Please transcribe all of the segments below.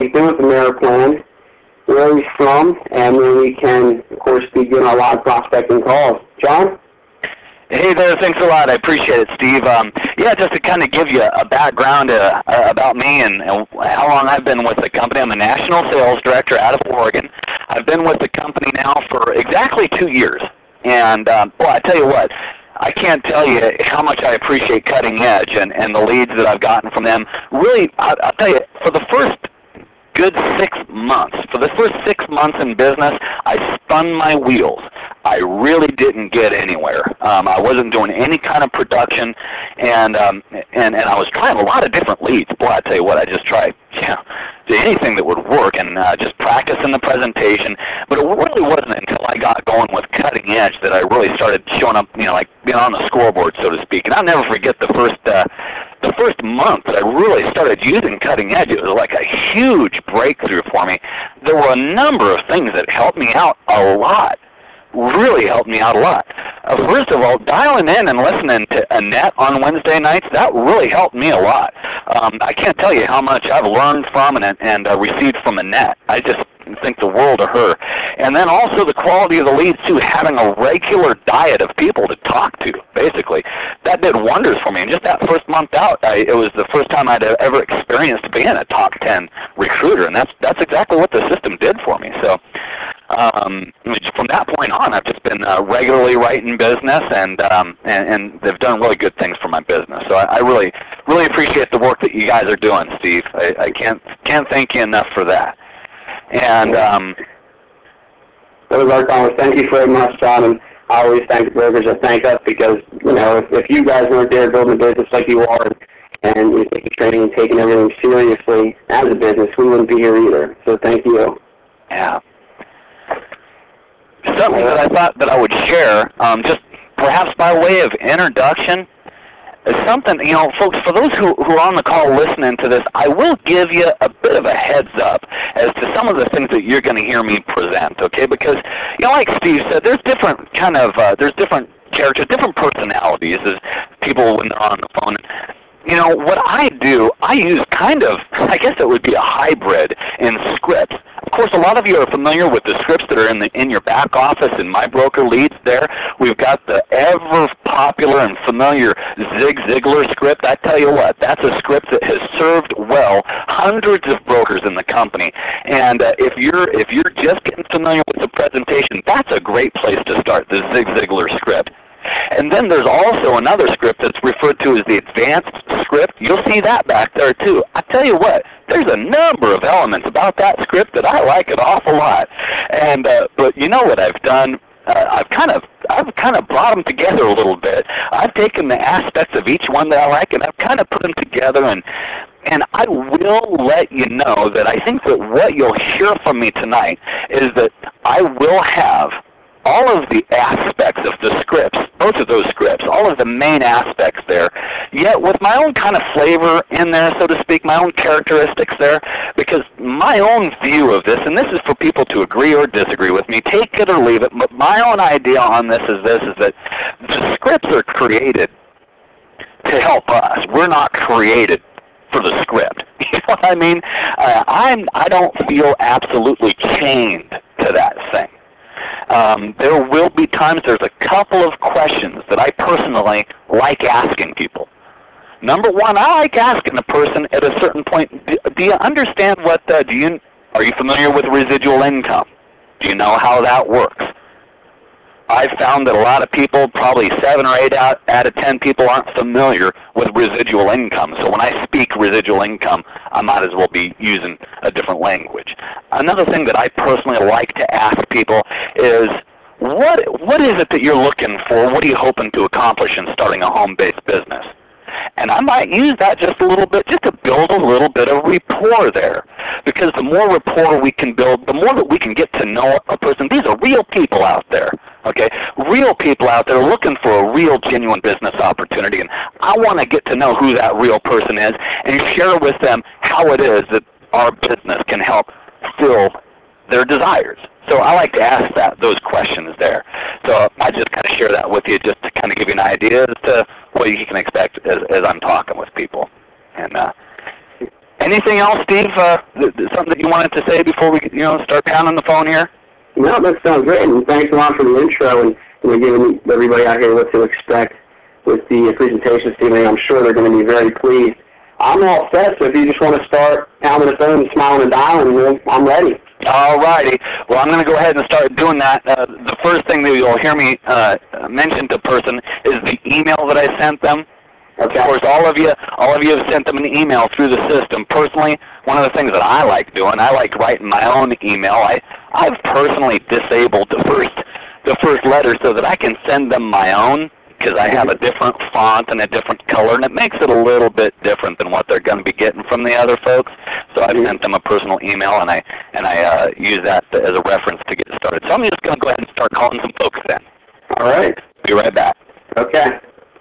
Ethan with the Merit Plan, where he's from, and then we can, of course, begin our live prospecting calls. John? Hey there, thanks a lot. I appreciate it, Steve. Yeah, just to kind of give you a background about me and how long I've been with the company. I'm a national sales director out of Oregon. I've been with the company now for exactly 2 years. And, boy, I tell you what, I can't tell you how much I appreciate Cutting Edge and the leads that I've gotten from them. Really, I'll tell you, for the first good 6 months. For the first 6 months in business, I spun my wheels. I really didn't get anywhere. I wasn't doing any kind of production, and I was trying a lot of different leads. Boy, I tell you what, I just tried anything that would work, and just practicing the presentation. But it really wasn't until I got going with Cutting Edge that I really started showing up, like being on the scoreboard, so to speak. And I'll never forget the first month that I really started using Cutting Edge. It was like a huge breakthrough for me. There were a number of things that helped me out a lot. Really helped me out a lot. First of all, dialing in and listening to Annette on Wednesday nights, that really helped me a lot. I can't tell you how much I've learned from and received from Annette. I just think the world of her. And then also the quality of the leads, too, having a regular diet of people to talk to, basically. That did wonders for me. And just that first month out, it was the first time I'd ever experienced being a top 10 recruiter, and that's exactly what the system did for me. So from that point on, I've just been regularly writing business, and they've done really good things for my business. So I really appreciate the work that you guys are doing, Steve. I can't thank you enough for that. And that was our comments. Thank you very much, John. And I always thank the brokers that thank us because, if you guys weren't there building a business like you are and you're taking training and taking everything seriously as a business, we wouldn't be here either. So thank you. Yeah. Something that I thought that I would share, just perhaps by way of introduction, is something, folks, for those who are on the call listening to this, I will give you a bit of a heads up as to some of the things that you're going to hear me present, okay? Because, like Steve said, there's different there's different characters, different personalities as people when they're on the phone. What I do, I use I guess it would be a hybrid in scripts. Of course, a lot of you are familiar with the scripts that are in your back office in My Broker Leads there. We've got the ever popular and familiar Zig Ziglar script. I tell you what, that's a script that has served well hundreds of brokers in the company. And if you're just getting familiar with the presentation, that's a great place to start, the Zig Ziglar script. And then there's also another script that's referred to as the advanced script. You'll see that back there too. I tell you what, there's a number of elements about that script that I like an awful lot. And but you know what I've done? I've kind of brought them together a little bit. I've taken the aspects of each one that I like, and I've kind of put them together. And I will let you know that I think that what you'll hear from me tonight is that I will have all of the aspects of the scripts, both of those scripts, all of the main aspects there, yet with my own kind of flavor in there, so to speak, my own characteristics there, because my own view of this, and this is for people to agree or disagree with me, take it or leave it, but my own idea on this is that the scripts are created to help us. We're not created for the script. You know what I mean? I don't feel absolutely chained to that thing. There will be times, there's a couple of questions that I personally like asking people. Number one, I like asking a person at a certain point, do you understand what, are you familiar with residual income? Do you know how that works? I've found that a lot of people, probably 7 or 8 out of 10 people aren't familiar with residual income. So when I speak residual income, I might as well be using a different language. Another thing that I personally like to ask people is, what is it that you're looking for? What are you hoping to accomplish in starting a home-based business? And I might use that just a little bit, just to build a little bit of rapport there. Because the more rapport we can build, the more that we can get to know a person. These are real people out there, okay? Real people out there looking for a real, genuine business opportunity. And I want to get to know who that real person is and share with them how it is that our business can help fill their desires. So I like to ask those questions there. So I just kind of share that with you just to kind of give you an idea as to what you can expect as I'm talking with people. And Anything else, Steve? Something that you wanted to say before we, start pounding the phone here? No, that sounds great, and thanks a lot for the intro and giving everybody out here what to expect with the presentation, Stephen. I'm sure they're going to be very pleased. I'm all set, so if you just want to start pounding the phone and smiling and dialing, I'm ready. All righty. Well, I'm going to go ahead and start doing that. The first thing that you'll hear me mention to a person is the email that I sent them. Okay. Of course, all of you have sent them an email through the system. Personally, one of the things that I like doing, I like writing my own email. I've personally disabled the first letter so that I can send them my own, because I have a different font and a different color, and it makes it a little bit different than what they're going to be getting from the other folks. So I've sent them a personal email, and I use that as a reference to get started. So I'm just going to go ahead and start calling some folks then. All right. Be right back. Okay.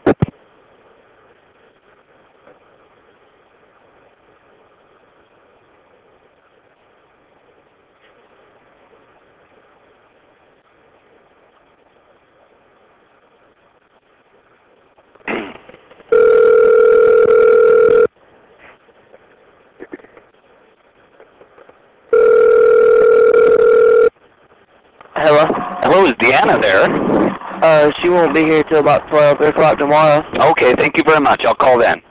Hello? Hello, is Deanna there? She won't be here till about 12 o'clock tomorrow. Okay, thank you very much. I'll call then.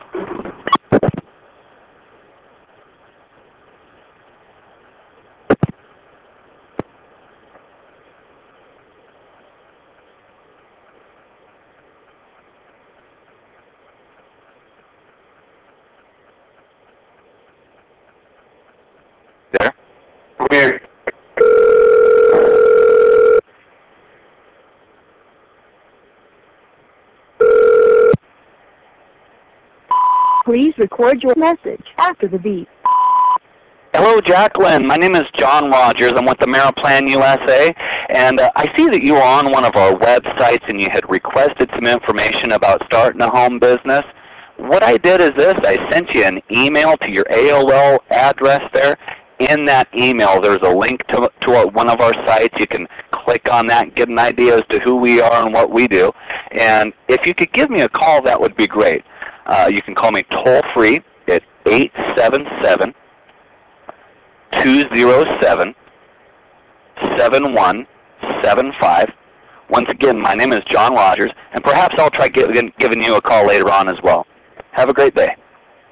There? I'm here. Please record your message after the beep. Hello, Jacqueline. My name is John Rogers. I'm with Ameriplan USA, and I see that you are on one of our websites and you had requested some information about starting a home business. What I did is this. I sent you an email to your AOL address there. In that email, there's a link to one of our sites. You can click on that and get an idea as to who we are and what we do. And if you could give me a call, that would be great. You can call me toll-free at 877 207-7175. Once again, my name is John Rogers, and perhaps I'll try giving you a call later on as well. Have a great day.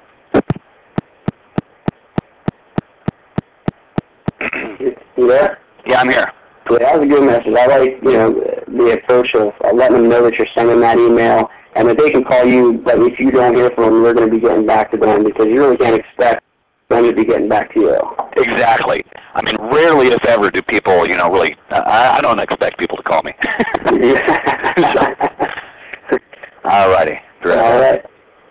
You there? Yeah, I'm here. Yeah, that was a good message. I like, the approach of letting them know that you're sending that email, and that they can call you, but if you don't hear from them, you're going to be getting back to them, because you really can't expect them to be getting back to you. Exactly. I mean, rarely, if ever, do people, really, I don't expect people to call me. All righty. All right.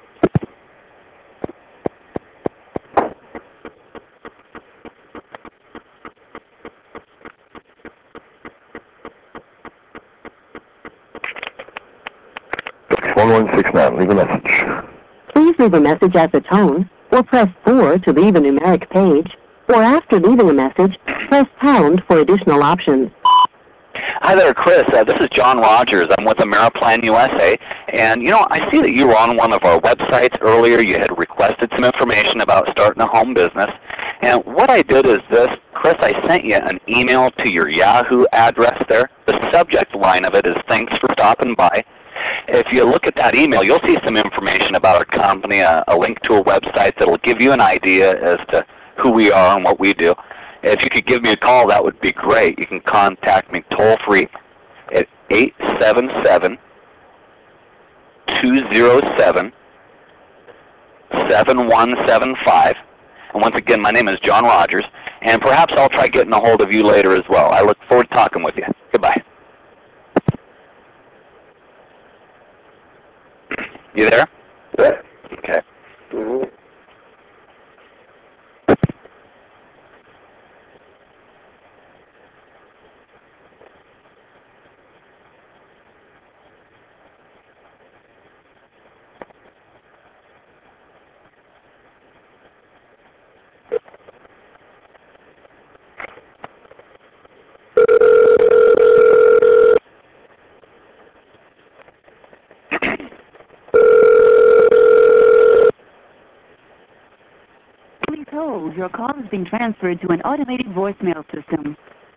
Leave a message. Please leave a message at the tone, or press 4 to leave a numeric page, or after leaving a message, press pound for additional options. Hi there, Chris. This is John Rogers. I'm with Ameriplan USA. And, I see that you were on one of our websites earlier. You had requested some information about starting a home business. And what I did is this. Chris, I sent you an email to your Yahoo address there. The subject line of it is "Thanks for stopping by." If you look at that email, you'll see some information about our company, a link to a website that will give you an idea as to who we are and what we do. If you could give me a call, that would be great. You can contact me toll-free at 877-207-7175. And once again, my name is John Rogers, and perhaps I'll try getting a hold of you later as well. I look forward to talking with you. Goodbye. You there? Good. Okay. Mm-hmm. your call is being transferred to an automated voicemail system.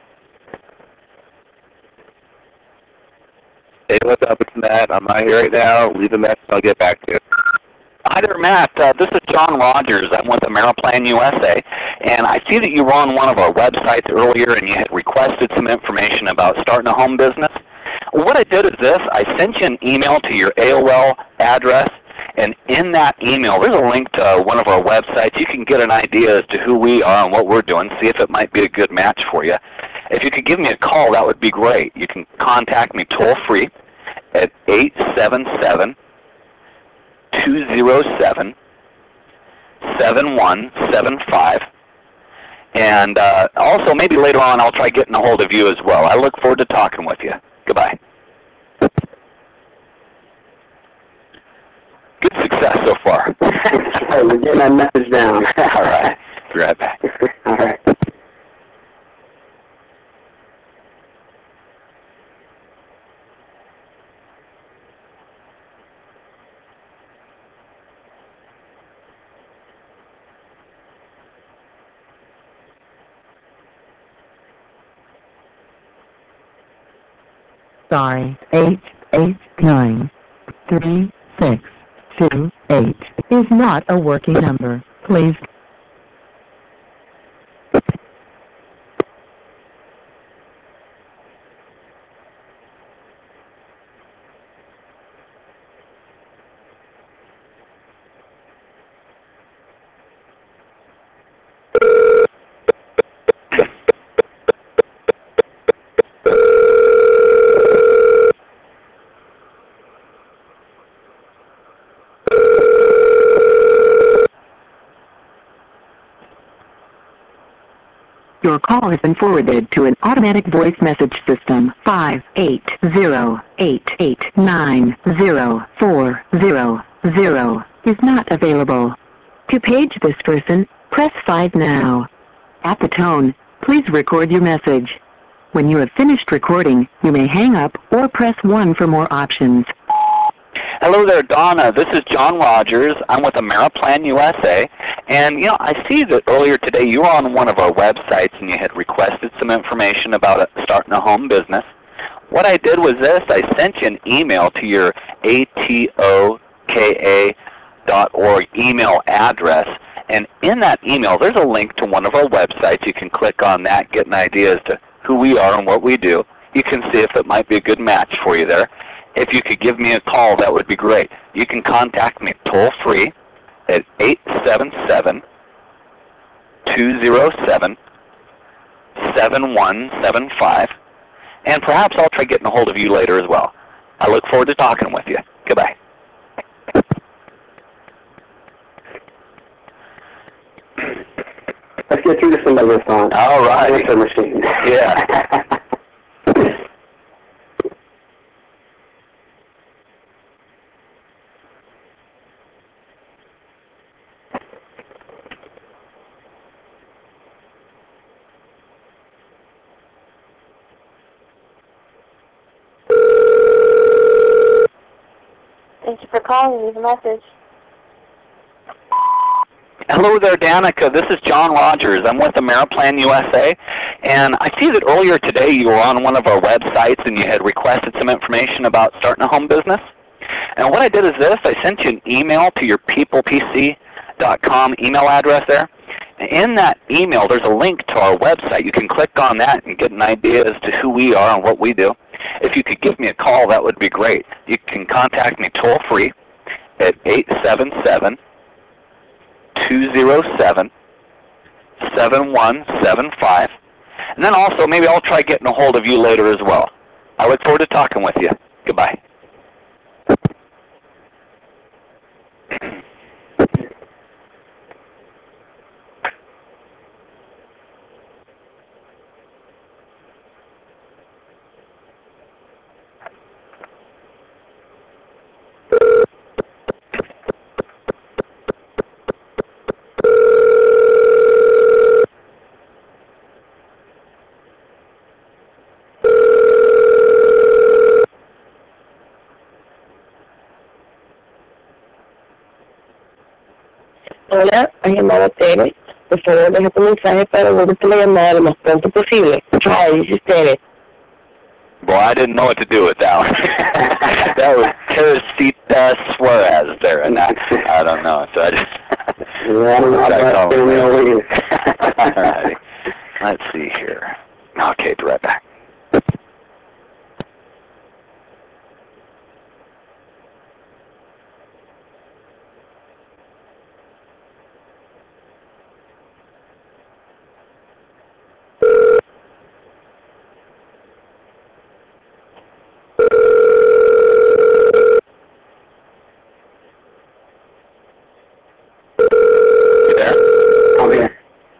Hey, what's up? It's Matt. I'm not here right now. Leave a message. I'll get back to you. Hi there, Matt. This is John Rogers. I'm with Ameriplan USA, and I see that you were on one of our websites earlier and you had requested some information about starting a home business. What I did is this. I sent you an email to your AOL address, and in that email there's a link to one of our websites. You can get an idea as to who we are and what we're doing, see if it might be a good match for you. If you could give me a call, that would be great. You can contact me toll-free at 877-207-7175. And also, maybe later on, I'll try getting a hold of you as well. I look forward to talking with you. Goodbye. Good success so far. Hey, we're getting that message down. All right. Be right back. All right. Sorry, 889-3628 is not a working number. Please. Your call has been forwarded to an automatic voice message system. 58088904000 is not available. To page this person, press 5 now. At the tone, please record your message. When you have finished recording, you may hang up or press 1 for more options. Hello there, Donna. This is John Rogers. I'm with Ameriplan USA. And, I see that earlier today you were on one of our websites and you had requested some information about starting a home business. What I did was this. I sent you an email to your atoka.org email address. And in that email, there's a link to one of our websites. You can click on that, get an idea as to who we are and what we do. You can see if it might be a good match for you there. If you could give me a call, that would be great. You can contact me toll-free at 877-207-7175. And perhaps I'll try getting a hold of you later as well. I look forward to talking with you. Goodbye. Let's get through to somebody this time. All right. Answer machine. Yeah. Thank you for calling. Leave a message. Hello there, Danica. This is John Rogers. I'm with Ameriplan USA. And I see that earlier today you were on one of our websites and you had requested some information about starting a home business. And what I did is this. I sent you an email to your peoplepc.com email address there. In that email, there's a link to our website. You can click on that and get an idea as to who we are and what we do. If you could give me a call, that would be great. You can contact me toll-free at 877-207-7175. And then also, maybe I'll try getting a hold of you later as well. I look forward to talking with you. Goodbye. Hola, I am Mama David. Por favor, deje tu mensaje para volverte la llamada lo más pronto posible. Try ustedes. Boy, I didn't know what to do with that one. That was Teresita Suarez there, and I don't know. So I just Yeah, I don't know about that. All righty. Let's see here. Okay, be right back. You there? I'm here.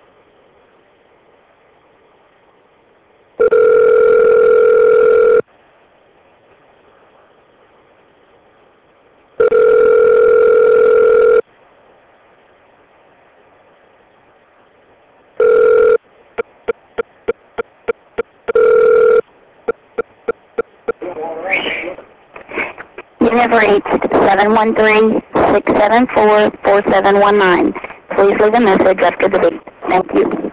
You have reached 713-674-4719. Please leave a message after the beep. Thank you.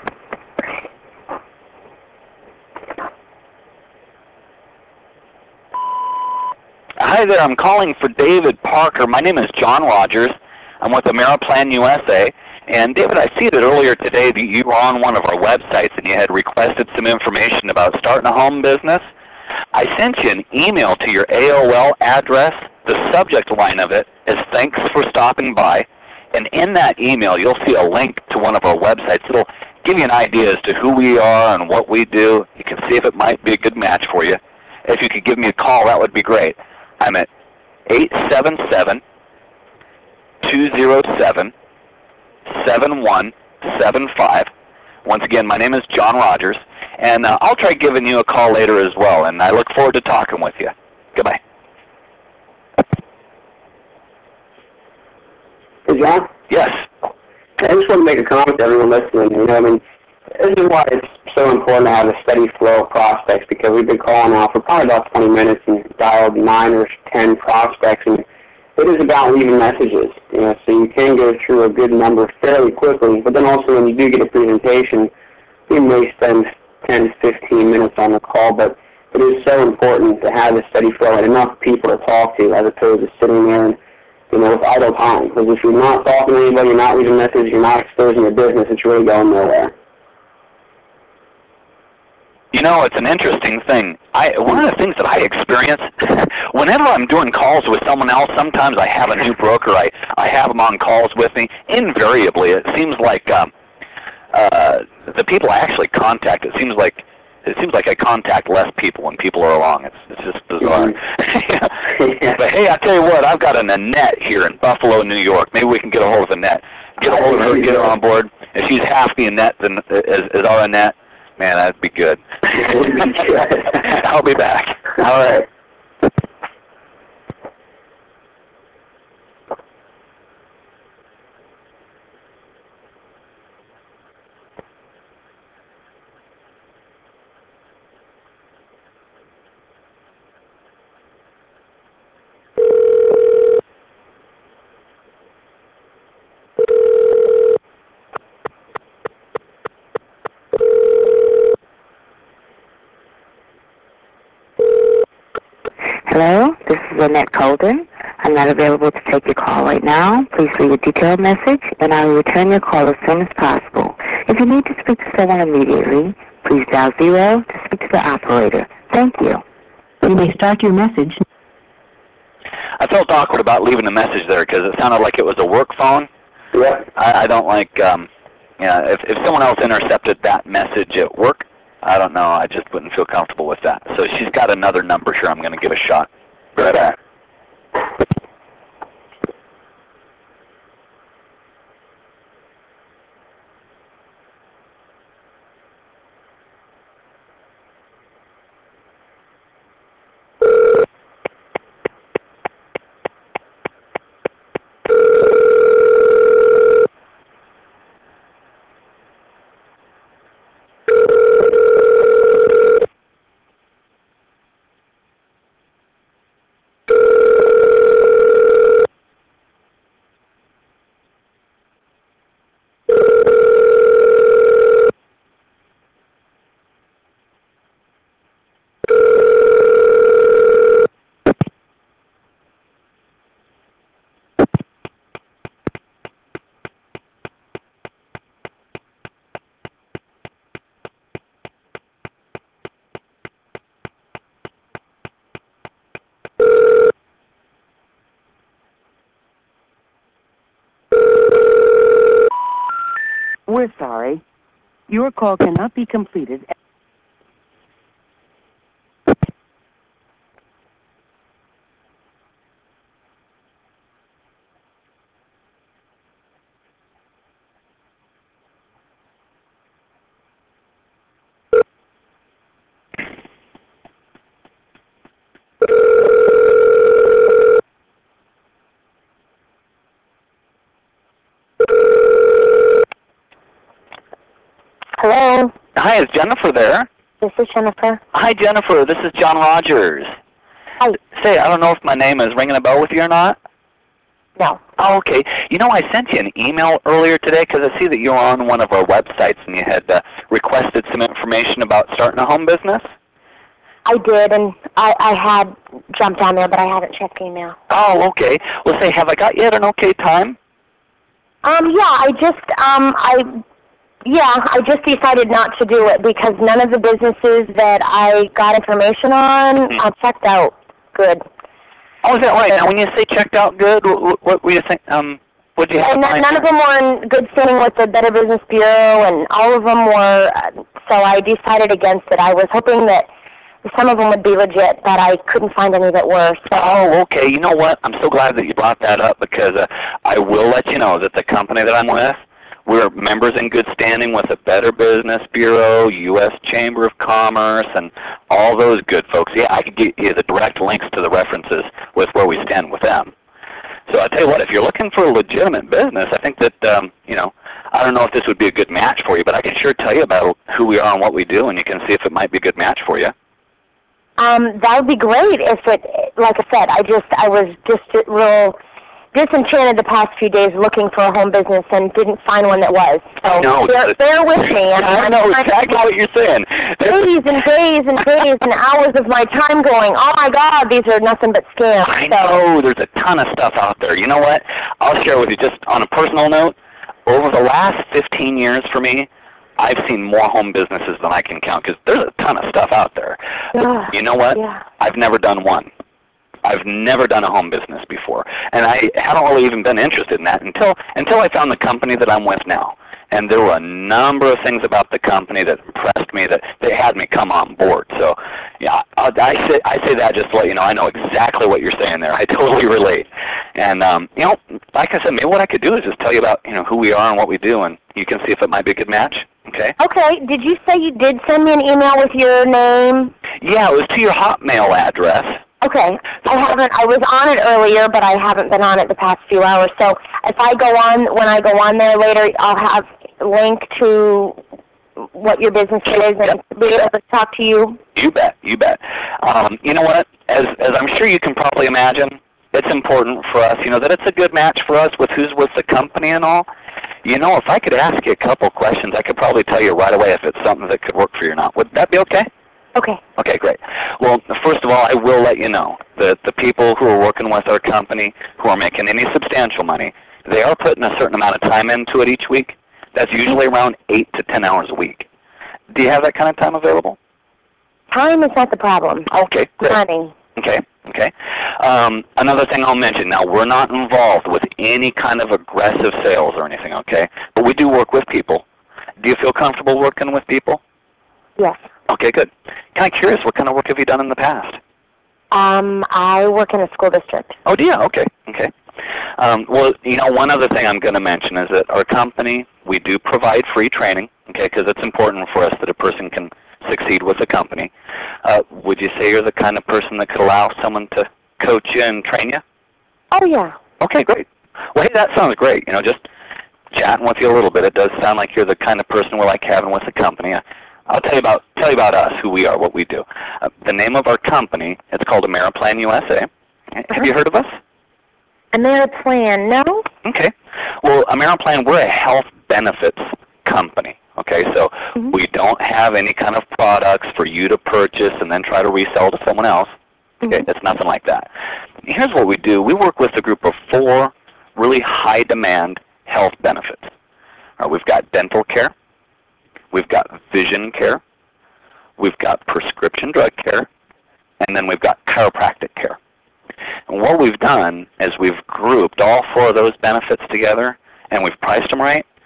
Hi there, I'm calling for David Parker. My name is John Rogers. I'm with Ameriplan USA. And David, I see that earlier today that you were on one of our websites and you had requested some information about starting a home business. I sent you an email to your AOL address. The subject line of it is "Thanks for stopping by." And in that email, you'll see a link to one of our websites. It'll give you an idea as to who we are and what we do. You can see if it might be a good match for you. If you could give me a call, that would be great. I'm at 877-207-7175. Once again, my name is John Rogers, and I'll try giving you a call later as well, and I look forward to talking with you. Goodbye. Hey, John? Yes. I just want to make a comment to everyone listening. You know, I mean, this is why it's so important to have a steady flow of prospects, because we've been calling now for probably about 20 minutes and dialed 9 or 10 prospects, and it is about leaving messages. You know, so you can go through a good number fairly quickly, but then also when you do get a presentation, you may spend 10 to 15 minutes on the call, but it is so important to have a steady flow and enough people to talk to as opposed to sitting there and, you know, with idle time. Because if you're not talking to anybody, you're not leaving a message, you're not exposing your business, it's really going nowhere. You know, it's an interesting thing. One of the things that I experience, whenever I'm doing calls with someone else, sometimes I have a new broker, I have them on calls with me. Invariably, it seems like the people I actually contact, it seems like I contact less people when people are along. It's just bizarre. But hey, I tell you what, I've got an Annette here in Buffalo, New York. Maybe we can get a hold of Annette. Get a hold of her, get her on board. If she's half the Annette as our Annette, man, that'd be good. I'll be back. All right. Hello, this is Annette Colden. I'm not available to take your call right now. Please leave a detailed message, and I will return your call as soon as possible. If you need to speak to someone immediately, please dial 0 to speak to the operator. Thank you. You may start your message. I felt awkward about leaving a message there because it sounded like it was a work phone. Yep. I don't like, if someone else intercepted that message at work, I don't know, I just wouldn't feel comfortable with that. So she's got another number here I'm going to give a shot. Be right back. We're sorry. Your call cannot be completed. Hello, Hi, is Jennifer there? this is Jennifer. Hi, Jennifer. This is John Rogers. Hi. Say, I don't know if my name is ringing a bell with you or not. No. Oh, okay. You know, I sent you an email earlier today because I see that you were on one of our websites and you had requested some information about starting a home business. I did, and I had jumped on there, but I haven't checked email. Oh, okay. Well, say, have I got you at an okay time? I just decided not to do it because none of the businesses that I got information on checked out good. Oh, is that right? Now, when you say checked out good, what were you think? What do you have? And in mind none of there? them were in good standing with the Better Business Bureau, and all of them were, so I decided against it. I was hoping that some of them would be legit, but I couldn't find any that were. So. Oh, okay. You know what? I'm so glad that you brought that up because I will let you know that the company that I'm with, we're members in good standing with the Better Business Bureau, U.S. Chamber of Commerce, and all those good folks. Yeah, I could get you the direct links to the references with where we stand with them. So I'll tell you what, if you're looking for a legitimate business, I think that, I don't know if this would be a good match for you, but I can sure tell you about who we are and what we do, and you can see if it might be a good match for you. That would be great if it, like I said, I was just real disenchanted the past few days looking for a home business and didn't find one that was. So No, bear with me. I know exactly what you're saying. Days and days and days and hours of my time going, oh my God, these are nothing but scams. I know, there's a ton of stuff out there. You know what? I'll share with you just on a personal note. Over the last 15 years for me, I've seen more home businesses than I can count because there's a ton of stuff out there. But you know what? Yeah. I've never done one. I've never done a home business before, and I haven't really even been interested in that until I found the company that I'm with now. And there were a number of things about the company that impressed me that had me come on board. So, yeah, I say that just to let you know I know exactly what you're saying there. I totally relate. And like I said, maybe what I could do is just tell you about who we are and what we do, and you can see if it might be a good match. Okay. Okay. Did you say you did send me an email with your name? Yeah, it was to your Hotmail address. Okay. I was on it earlier, but I haven't been on it the past few hours. So if I go on, when I go on there later, I'll have a link to what your business is and be able to talk to you. You bet. You bet. You know what? As I'm sure you can probably imagine, it's important for us, that it's a good match for us with who's with the company and all. If I could ask you a couple questions, I could probably tell you right away if it's something that could work for you or not. Would that be okay? Okay. Okay, great. Well, first of all, I will let you know that the people who are working with our company, who are making any substantial money, they are putting a certain amount of time into it each week. That's usually around 8 to 10 hours a week. Do you have that kind of time available? Time is not the problem. Okay, great. Money. Okay. Another thing I'll mention, now we're not involved with any kind of aggressive sales or anything, okay? But we do work with people. Do you feel comfortable working with people? Yes. Okay, good. Kind of curious, what kind of work have you done in the past? I work in a school district. Oh, do you? Okay. Well, one other thing I'm going to mention is that our company, we do provide free training, okay, because it's important for us that a person can succeed with the company. Would you say you're the kind of person that could allow someone to coach you and train you? Oh, yeah. Okay, great. Well, hey, that sounds great. Just chatting with you a little bit, it does sound like you're the kind of person we like having with the company. I'll tell you about us, who we are, what we do. The name of our company, it's called Ameriplan USA. Have you heard of us? Ameriplan, no? Okay. Well, Ameriplan, we're a health benefits company. Okay, so we don't have any kind of products for you to purchase and then try to resell to someone else. Okay, it's nothing like that. Here's what we do. We work with a group of 4 really high-demand health benefits. We've got dental care. We've got vision care, we've got prescription drug care, and then we've got chiropractic care. And what we've done is we've grouped all 4 of those benefits together, and we've priced them right.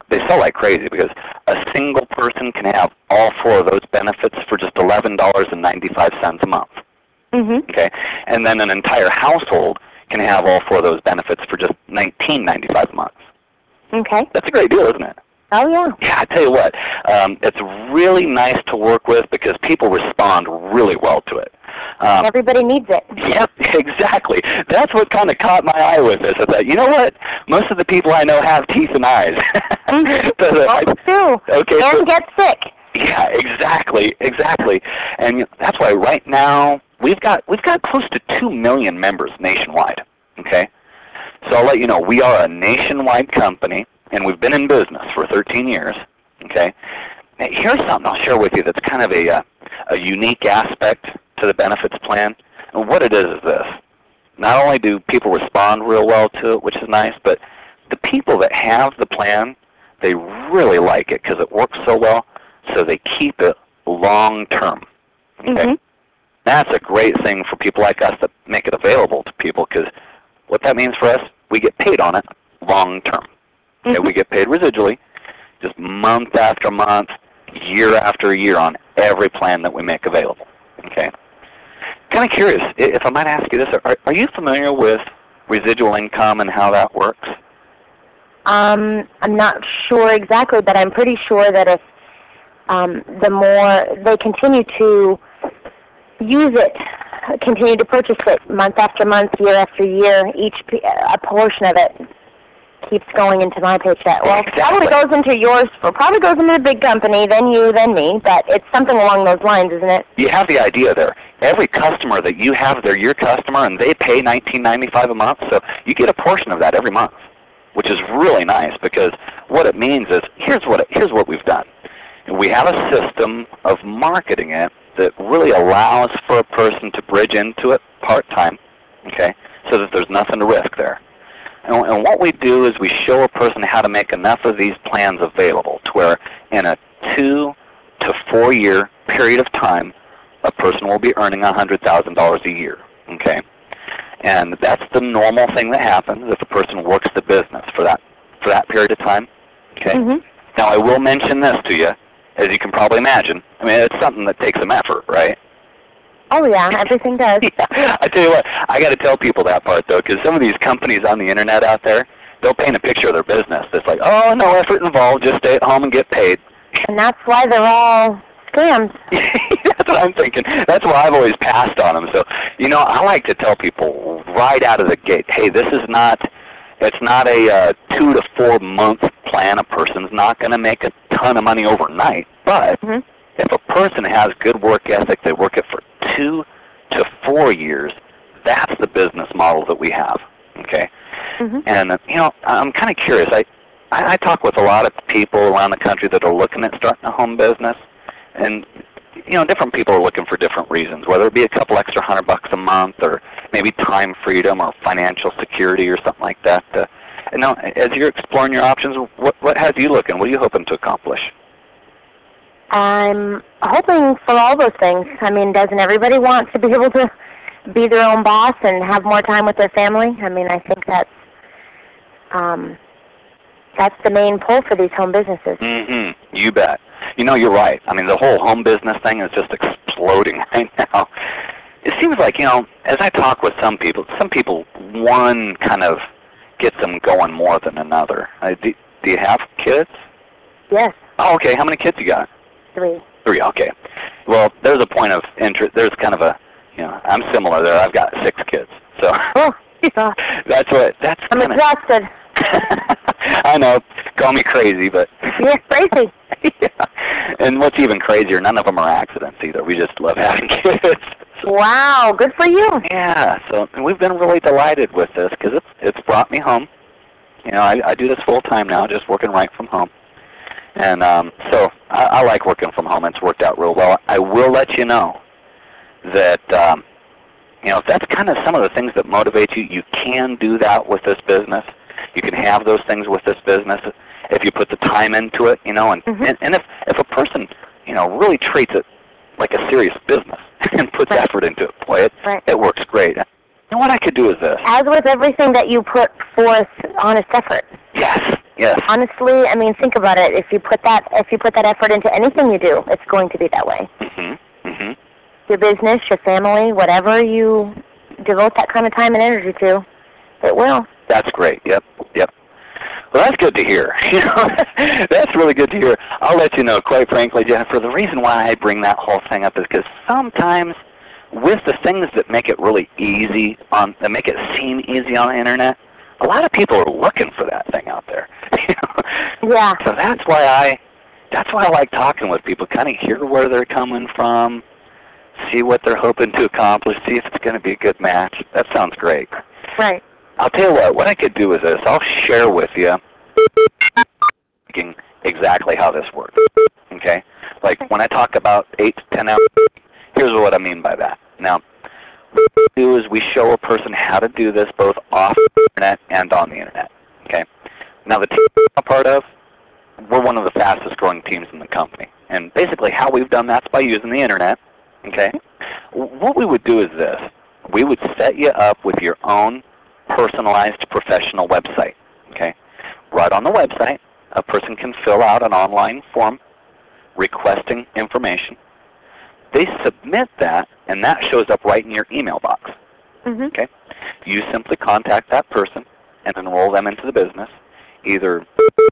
they sell like crazy because a single person can have all 4 of those benefits for just $11.95 a month. Mm-hmm. Okay, and then an entire household can have all 4 of those benefits for just $19.95 a month. Okay. That's a great deal, isn't it? Oh, yeah. Yeah, I tell you what, it's really nice to work with because people respond really well to it. Everybody needs it. Yep, exactly. That's what kind of caught my eye with this. I thought, you know what? Most of the people I know have teeth and eyes. Most do. Okay, And so, get sick. yeah, exactly. And that's why right now we've got close to 2 million members nationwide. Okay, so I'll let you know we are a nationwide company, and we've been in business for 13 years. Okay, now, here's something I'll share with you that's kind of a unique aspect to the benefits plan. And what it is this. Not only do people respond real well to it, which is nice, but the people that have the plan, they really like it because it works so well, so they keep it long term. Okay? Mm-hmm. That's a great thing for people like us that make it available to people because what that means for us, we get paid on it long term. Okay? Mm-hmm. We get paid residually, just month after month, year after year on every plan that we make available. Okay? Kind of curious, if I might ask you this, are you familiar with residual income and how that works? I'm not sure exactly, but I'm pretty sure that if the more they continue to use it, continue to purchase it month after month, year after year, a portion of it keeps going into my paycheck. Well, Exactly. Probably goes into yours, or probably goes into the big company, then you, then me, but it's something along those lines, isn't it? You have the idea there. Every customer that you have, they're your customer, and they pay $19.95 a month, so you get a portion of that every month, which is really nice because what it means is here's what we've done. We have a system of marketing it that really allows for a person to bridge into it part-time, okay, so that there's nothing to risk there. And what we do is we show a person how to make enough of these plans available to where in a 2 to 4 year period of time, a person will be earning $100,000 a year, okay? And that's the normal thing that happens if a person works the business for that period of time, okay? Mm-hmm. Now, I will mention this to you, as you can probably imagine. I mean, it's something that takes some effort, right? Oh, yeah, everything does. Yeah. I tell you what, I got to tell people that part, though, because some of these companies on the Internet out there, they'll paint a picture of their business that's like, oh, no effort involved, just stay at home and get paid. And that's why they're all scams. That's what I'm thinking. That's why I've always passed on them. So, I like to tell people right out of the gate, hey, it's not a 2 to 4 month plan. A person's not going to make a ton of money overnight. But if a person has good work ethic, they work it for 2 to 4 years, that's the business model that we have. Okay? Mm-hmm. And, I'm kind of curious. I talk with a lot of people around the country that are looking at starting a home business. And, different people are looking for different reasons, whether it be a couple extra $100 a month or maybe time freedom or financial security or something like that. Now, as you're exploring your options, what has you looking? What are you hoping to accomplish? I'm hoping for all those things. I mean, doesn't everybody want to be able to be their own boss and have more time with their family? I mean, I think that's the main pull for these home businesses. Mm-hmm. You bet. You're right. I mean, the whole home business thing is just exploding right now. It seems like, as I talk with some people, one kind of gets them going more than another. Do you have kids? Yes. Oh, okay. How many kids you got? 3. 3, okay. Well, there's a point of interest. There's kind of a, I'm similar there. I've got 6 kids. So that's I'm exhausted. I know. Call me crazy, but You're crazy. yeah. And what's even crazier, none of them are accidents either. We just love having kids. Wow, good for you. Yeah. So we've been really delighted with this because it's brought me home. I do this full time now, just working right from home. And so I like working from home. It's worked out real well. I will let you know that, if that's kind of some of the things that motivate you, you can do that with this business. You can have those things with this business if you put the time into it, and if a person, really treats it like a serious business and puts effort into it, boy, it works great. And what I could do is this. As with everything that you put forth honest effort. Yes, yes. Honestly, I mean, think about it. If you put that effort into anything you do, it's going to be that way. Mm-hmm. Mm-hmm. Your business, your family, whatever you devote that kind of time and energy to, it will. That's great. Yep. Yep. Well, that's good to hear. That's really good to hear. I'll let you know, quite frankly, Jennifer, the reason why I bring that whole thing up is because sometimes with the things that make it really easy, that make it seem easy on the internet, a lot of people are looking for that thing out there. Yeah. So that's why I like talking with people, kind of hear where they're coming from, see what they're hoping to accomplish, see if it's going to be a good match. That sounds great. Right. I'll tell you what I could do is this. I'll share with you exactly how this works. Okay? Like when I talk about 8 to 10 hours, here's what I mean by that. Now, what we do is we show a person how to do this both off the internet and on the internet. Okay? Now the team I'm a part of, we're one of the fastest growing teams in the company. And basically how we've done that is by using the internet. Okay? What we would do is this. We would set you up with your own personalized professional website. Okay? Right on the website, a person can fill out an online form requesting information. They submit that, and that shows up right in your email box. Mm-hmm. Okay? You simply contact that person and enroll them into the business, either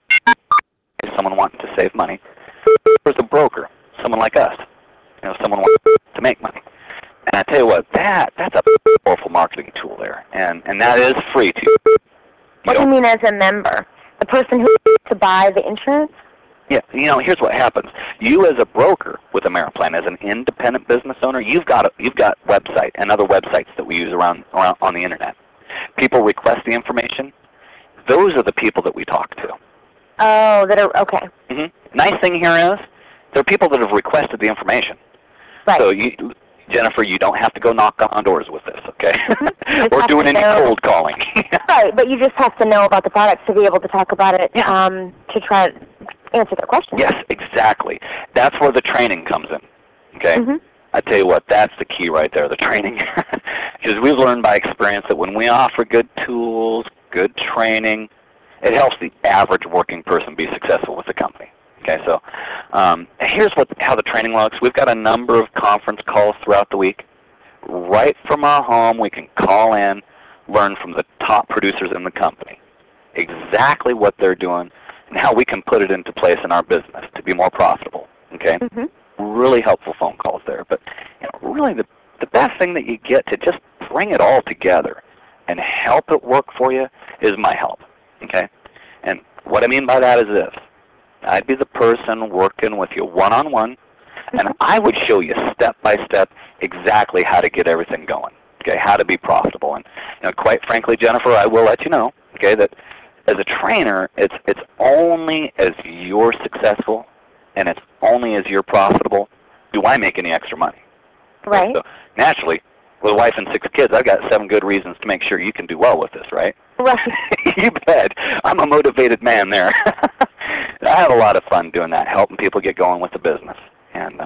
someone wanting to save money, or as a broker, someone like us, someone wanting to make money. And I tell you what, that's a powerful marketing tool there, and that is free to you. What do you mean as a member? The person who wants to buy the insurance? Yeah, here's what happens. You as a broker with Ameriplan, as an independent business owner, you've got website and other websites that we use around on the internet. People request the information. Those are the people that we talk to. Oh, that are, okay. Mm-hmm. Nice thing here is there are people that have requested the information. Right. So Jennifer, you don't have to go knock on doors with this, okay? Or doing any cold calling. Right, but you just have to know about the product to be able to talk about it, to try to answer their questions. Yes, exactly. That's where the training comes in, okay? Mm-hmm. I tell you what, that's the key right there, the training. Because we've learned by experience that when we offer good tools, good training, it helps the average working person be successful with the company. Okay, so here's how the training looks. We've got a number of conference calls throughout the week. Right from our home, we can call in, learn from the top producers in the company exactly what they're doing and how we can put it into place in our business to be more profitable. Okay, really helpful phone calls there. But really, the best thing that you get to just bring it all together and help it work for you is my help. Okay, and what I mean by that is this. I'd be the person working with you one-on-one, and I would show you step-by-step exactly how to get everything going, okay, how to be profitable. And quite frankly, Jennifer, I will let you know, okay, that as a trainer, it's only as you're successful and it's only as you're profitable do I make any extra money. Right. So naturally, with a wife and 6 kids, I've got 7 good reasons to make sure you can do well with this, right? Right. You bet. I'm a motivated man there. I have a lot of fun doing that, helping people get going with the business. And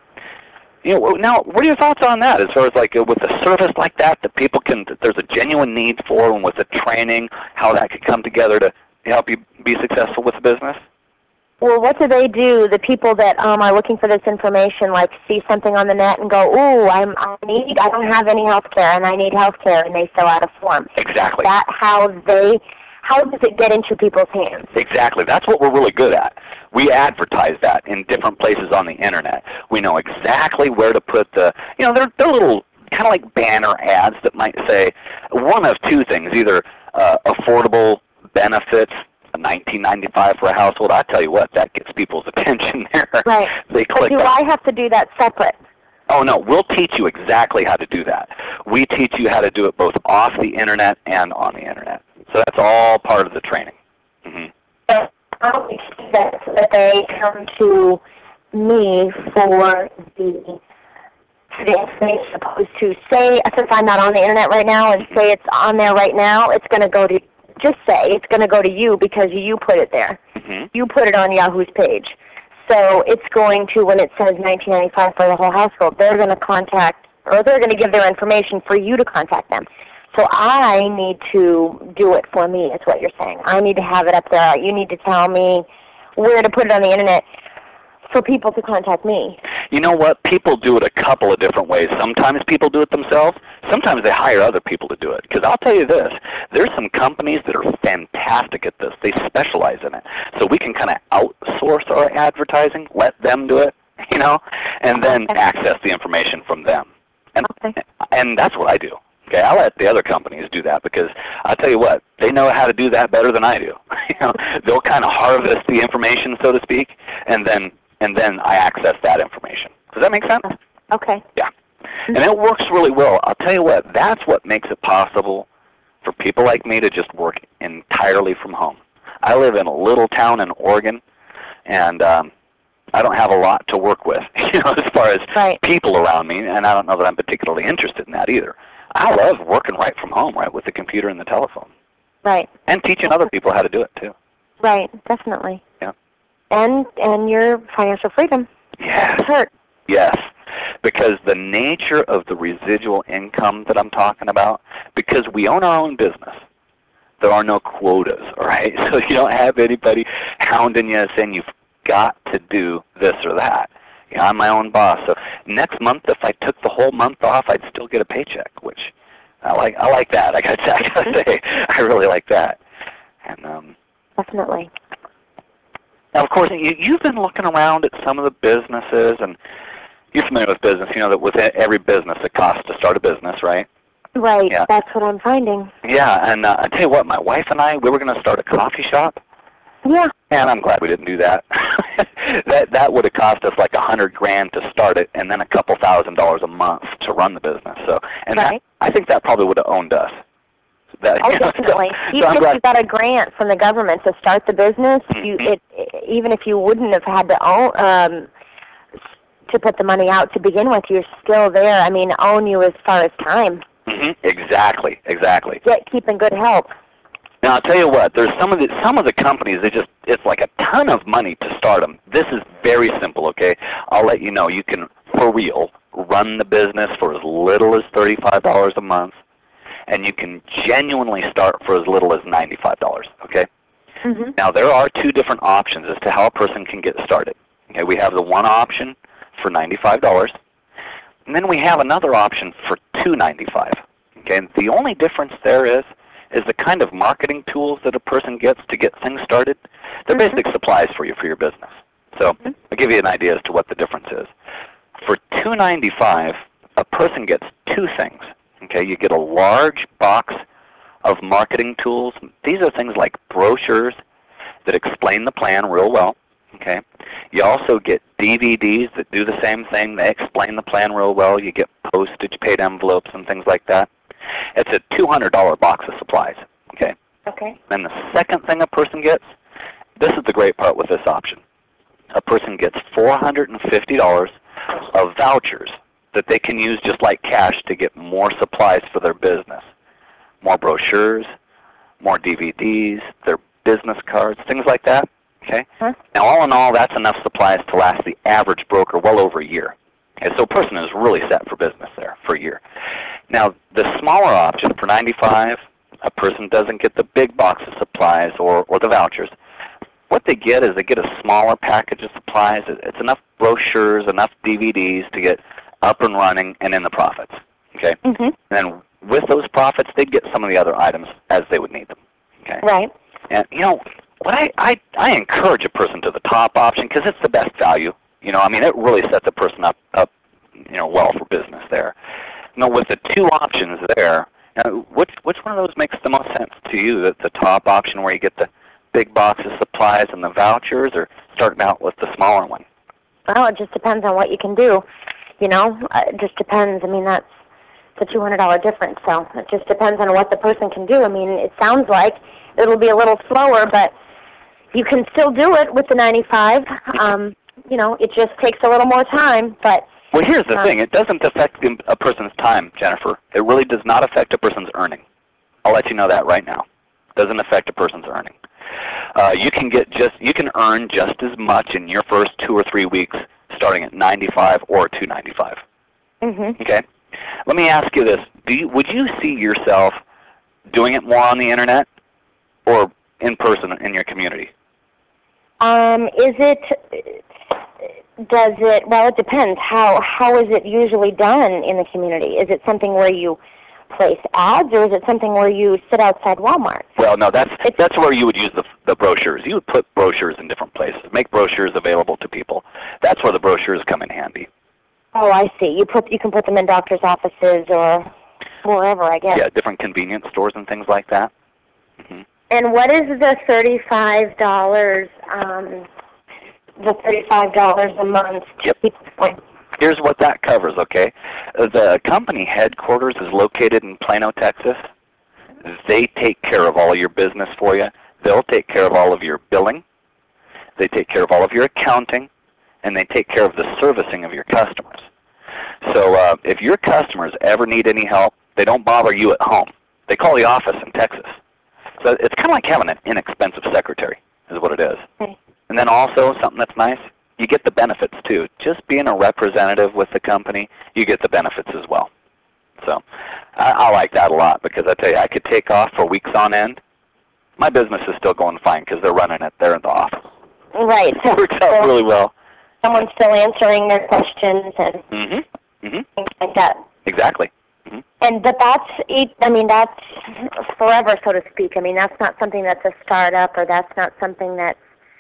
now, what are your thoughts on that? As far as like with a service like that people that there's a genuine need for, and with the training, how that could come together to help you be successful with the business? Well, what do they do? The people that are looking for this information, like see something on the net and go, "Ooh, I don't have any health care, and I need health care," and they fill out a form. Exactly. How does it get into people's hands? Exactly. That's what we're really good at. We advertise that in different places on the internet. We know exactly where to put they're little kind of like banner ads that might say one of 2 things, either affordable benefits, $19.95 for a household. I tell you what, that gets people's attention there. Right. They click. But do I have to do that separate? Oh, no, we'll teach you exactly how to do that. We teach you how to do it both off the internet and on the internet. So that's all part of the training. So how do that they come to me for the information, opposed to say, since I'm not on the internet right now, and say it's on there right now, it's going to go to, just say it's going to go to you because you put it there. You put it on Yahoo's page. So it's going to, when it says $19.95 for the whole household, they're going to contact, or they're going to give their information for you to contact them. So I need to do it for me, is what you're saying. I need to have it up there. You need to tell me where to put it on the internet for people to contact me. You know what? People do it a couple of different ways. Sometimes people do it themselves. Sometimes they hire other people to do it. Because I'll tell you this, there's some companies that are fantastic at this. They specialize in it. So we can kind of outsource our advertising, let them do it, you know, and then access the information from them. And that's what I do. Okay, I let the other companies do that because I'll tell you what, they know how to do that better than I do. You know, they'll kind of harvest the information, so to speak, and then I access that information. Does that make sense? Okay. Yeah. And it works really well. I'll tell you what, that's what makes it possible for people like me to just work entirely from home. I live in a little town in Oregon, and I don't have a lot to work with, you know, as far as people around me, and I don't know that I'm particularly interested in that either. I love working right from home, right, with the computer and the telephone. Right. And teaching other people how to do it, too. Right, definitely. Yeah. And your financial freedom. Yes. Hurt. Yes. Because the nature of the residual income that I'm talking about, because we own our own business, there are no quotas, all right? So you don't have anybody hounding you saying you've got to do this or that. You know, I'm my own boss. So next month, if I took the whole month off, I'd still get a paycheck, which I like that. I gotta say, I really like that. And definitely. Now, of course, you've been looking around at some of the businesses, and you're familiar with business. You know that with every business, it costs to start a business, right? Right. Yeah. That's what I'm finding. Yeah, and I tell you what, my wife and I, we were going to start a coffee shop. Yeah. And I'm glad we didn't do that. that would have cost us like $100,000 to start it, and then a couple $1,000s a month to run the business. So, and I think that probably would have owned us. Definitely. Even if you got a grant from the government to start the business, even if you wouldn't have had to own to put the money out to begin with, you're still there. I mean, own you as far as time. Exactly. Yet keep in good health. Now I'll tell you what. There's some of the companies that it's like a ton of money to start them. This is very simple. Okay, I'll let you know. You can for real run the business for as little as $35 a month, and you can genuinely start for as little as $95. Okay. Now there are two different options as to how a person can get started. Okay, we have the one option for $95, and then we have another option for $295. Okay, and the only difference there is the kind of marketing tools that a person gets to get things started. They're basic supplies for your business. So I'll give you an idea as to what the difference is. For $295, a person gets two things. Okay, you get a large box of marketing tools. These are things like brochures that explain the plan real well. Okay, you also get DVDs that do the same thing. They explain the plan real well. You get postage-paid envelopes and things like that. It's a $200 box of supplies. Okay. Okay. Then the second thing a person gets, this is the great part with this option. A person gets $450 of vouchers that they can use just like cash to get more supplies for their business. More brochures, more DVDs, their business cards, things like that. Okay? Now all in all, that's enough supplies to last the average broker well over a year. Okay, so a person is really set for business there for a year. Now the smaller option for $95, a person doesn't get the big box of supplies or the vouchers. What they get is they get a smaller package of supplies. It's enough brochures, enough DVDs to get up and running and in the profits. Okay? And then with those profits, they'd get some of the other items as they would need them. Okay? Right. And, you know, what I encourage a person to the top option because it's the best value. You know, I mean, it really sets a person up you know, well for business there. You know, with the two options there, which one of those makes the most sense to you? The top option where you get the big box of supplies and the vouchers, or starting out with the smaller one? Well, it just depends on what you can do. You know, it just depends. I mean, that's the $200 difference. So it just depends on what the person can do. I mean, it sounds like it'll be a little slower, but you can still do it with the 95. You know, it just takes a little more time, but. Well, here's the thing. It doesn't affect a person's time, Jennifer. It really does not affect a person's earning. I'll let you know that right now. It doesn't affect a person's earning. You can earn just as much in your first 2 or 3 weeks starting at 95 or $295. Okay? Let me ask you this. Would you see yourself doing it more on the internet or in person in your community? Well, it depends. How is it usually done in the community? Is it something where you place ads, or is it something where you sit outside Walmart? Well, no, that's where you would use the brochures. You would put brochures in different places, make brochures available to people. That's where the brochures come in handy. Oh, I see. You can put them in doctor's offices or wherever, I guess. Yeah, different convenience stores and things like that. Mm-hmm. And what is the $35? The $35 a month to keep going? Here's what that covers, okay? The company headquarters is located in Plano, Texas. They take care of all your business for you. They'll take care of all of your billing. They take care of all of your accounting. And they take care of the servicing of your customers. So if your customers ever need any help, they don't bother you at home. They call the office in Texas. So it's kind of like having an inexpensive secretary is what it is. Okay. And then also, something that's nice, you get the benefits too. Just being a representative with the company, you get the benefits as well. So I like that a lot because I tell you, I could take off for weeks on end. My business is still going fine because they're running it there in the office. Right. It works out really well. Someone's still answering their questions and things like that. Exactly. But that's forever, so to speak. I mean, that's not something that's a startup, or that's not something that's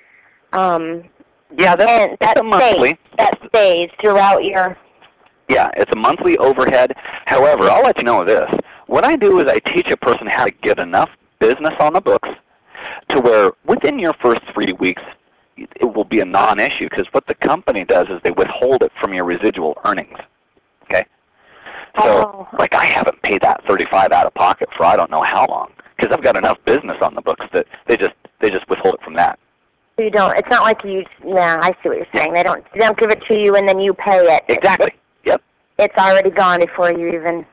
that's a monthly. That stays throughout your. Yeah, it's a monthly overhead. However, I'll let you know this. What I do is I teach a person how to get enough business on the books to where within your first 3 weeks, it will be a non-issue because what the company does is they withhold it from your residual earnings. Okay? So, like I haven't paid that $35 out of pocket for I don't know how long because I've got enough business on the books that they just withhold it from that. So you don't. It's not like you. Yeah, I see what you're saying. They don't give it to you and then you pay it. Exactly. Yep. It's already gone before you even.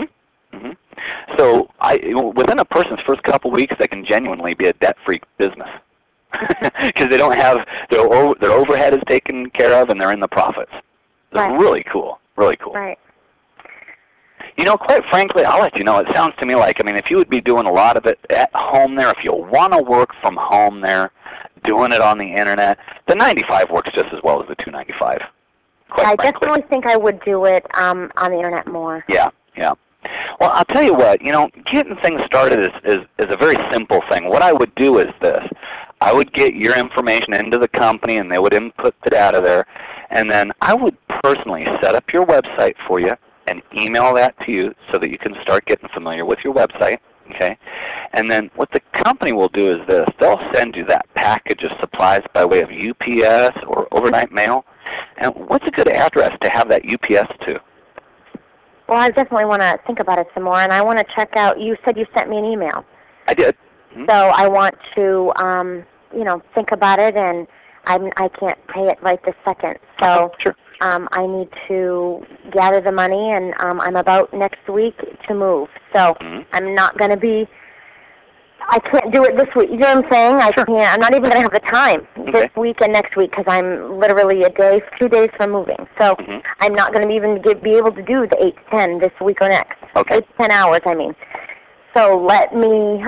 So within a person's first couple weeks, they can genuinely be a debt-free business because they don't have their overhead is taken care of and they're in the profits. It's really cool. Really cool. Right. You know, quite frankly, I'll let you know, it sounds to me like, I mean, if you would be doing a lot of it at home there, if you want to work from home there, doing it on the internet, the 95 works just as well as the 295. I definitely think I would do it on the internet more. Yeah. Well, I'll tell you what, you know, getting things started is a very simple thing. What I would do is this. I would get your information into the company, and they would input the data there, and then I would personally set up your website for you and email that to you so that you can start getting familiar with your website, okay? And then what the company will do is this. They'll send you that package of supplies by way of UPS or overnight mail. And what's a good address to have that UPS to? Well, I definitely want to think about it some more, and I want to check out. You said you sent me an email. I did. So I want to, think about it, and I can't pay it right this second. So sure. I need to gather the money, and I'm about next week to move. So I'm not going to be. I can't do it this week. You know what I'm saying? I can't. I'm not even going to have the time this week and next week because I'm literally 2 days from moving. So I'm not going to even be able to do the 8 to 10 this week or next. Okay. 8 to 10 hours, I mean. So let me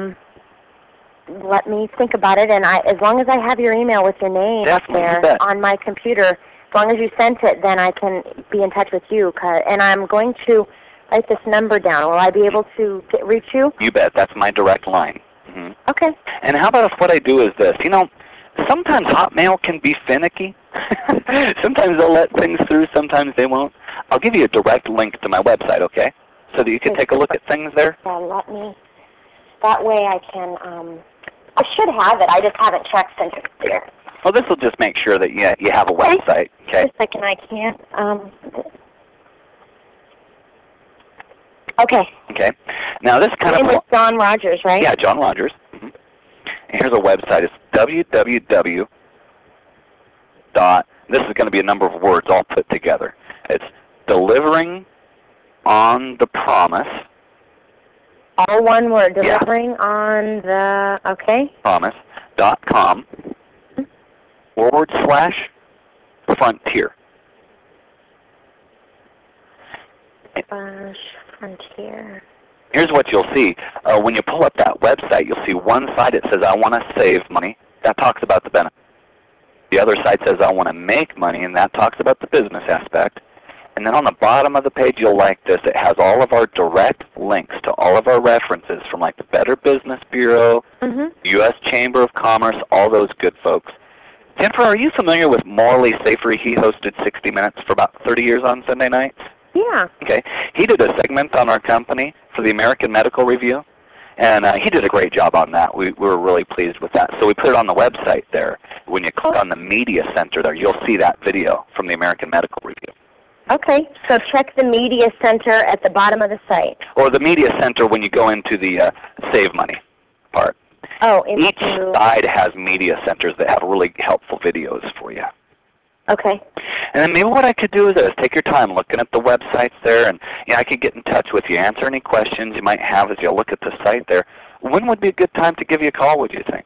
think about it, and as long as I have your email with your name up there on my computer, as long as you sent it, then I can be in touch with you. And I'm going to write this number down. Will I be able to reach you? You bet. That's my direct line. Okay. And how about if what I do is this? You know, sometimes Hotmail can be finicky. Sometimes they'll let things through. Sometimes they won't. I'll give you a direct link to my website, okay? So that you can take a look at things there. Yeah, that way I can, I should have it. I just haven't checked since it's there. Well, this will just make sure that you have a website, okay? Just a second, I can't. Okay. Now this kind of. It's John Rogers, right? Yeah, John Rogers. And here's a website. It's www. This is going to be a number of words all put together. It's delivering on the promise. All one word. Delivering on the. Okay. Promise.com /frontier. Frontier. here's what you'll see. When you pull up that website, you'll see one side that says, I want to save money. That talks about the benefit. The other side says, I want to make money, and that talks about the business aspect. And then on the bottom of the page, you'll like this. It has all of our direct links to all of our references from like the Better Business Bureau, U.S. Chamber of Commerce, all those good folks. Jennifer, are you familiar with Morley Safery? He hosted 60 Minutes for about 30 years on Sunday nights. Yeah. Okay. He did a segment on our company for the American Medical Review, and he did a great job on that. We were really pleased with that. So we put it on the website there. When you click on the Media Center there, you'll see that video from the American Medical Review. Okay, so check the Media Center at the bottom of the site. Or the Media Center when you go into the Save Money part. Oh, each side has media centers that have really helpful videos for you. Okay. And then maybe what I could do is take your time looking at the websites there, and I could get in touch with you, answer any questions you might have as you look at the site there. When would be a good time to give you a call, would you think?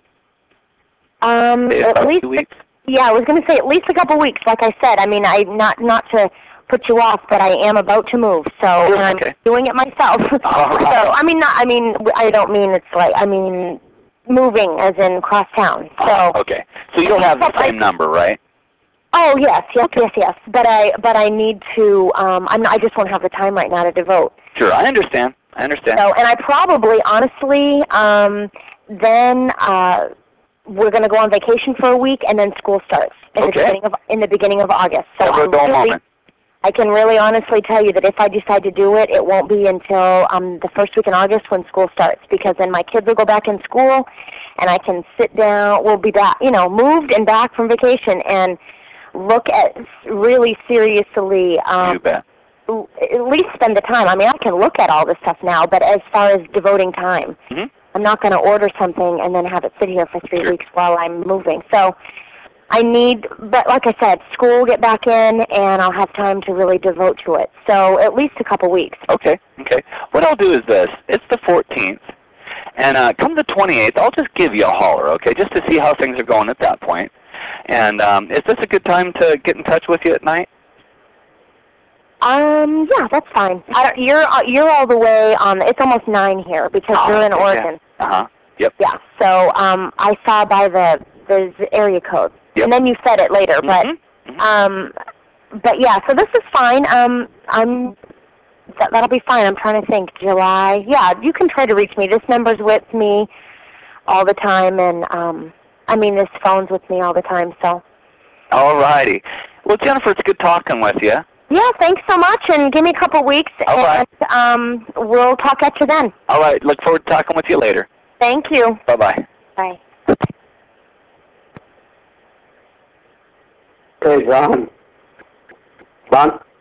At least 2 weeks? Yeah, I was going to say at least a couple weeks. Like I said, I mean, not to put you off, but I am about to move, so I'm doing it myself. All right. So I don't mean it's like, I mean moving as in cross town. So okay. So you'll have the same number, right? Oh yes. But I need to. I just won't have the time right now to devote. Sure, I understand. So, and I probably, honestly, then we're going to go on vacation for a week, and then school starts in the beginning of August. So I can really honestly tell you that if I decide to do it, it won't be until the first week in August when school starts, because then my kids will go back in school, and I can sit down. We'll be back, moved and back from vacation, and look at really seriously. You bet. At least spend the time. I mean, I can look at all this stuff now, but as far as devoting time, I'm not going to order something and then have it sit here for 3 weeks while I'm moving. So but like I said, school will get back in, and I'll have time to really devote to it. So at least a couple weeks. Okay. What I'll do is this. It's the 14th, and come the 28th, I'll just give you a holler, okay, just to see how things are going at that point. And is this a good time to get in touch with you at night? Yeah, that's fine. You're all the way on. It's almost 9 here because you're in Oregon. Yep. Yeah. So I saw by the area code, and then you said it later. But yeah. So this is fine. That'll be fine. I'm trying to think. July. Yeah, you can try to reach me. This number's with me all the time, and this phone's with me all the time. So. All righty. Well, Jennifer, it's good talking with you. Yeah, thanks so much, and give me a couple weeks, and we'll talk at you then. All right, look forward to talking with you later. Thank you. Bye-bye. Bye. Hey, Ron.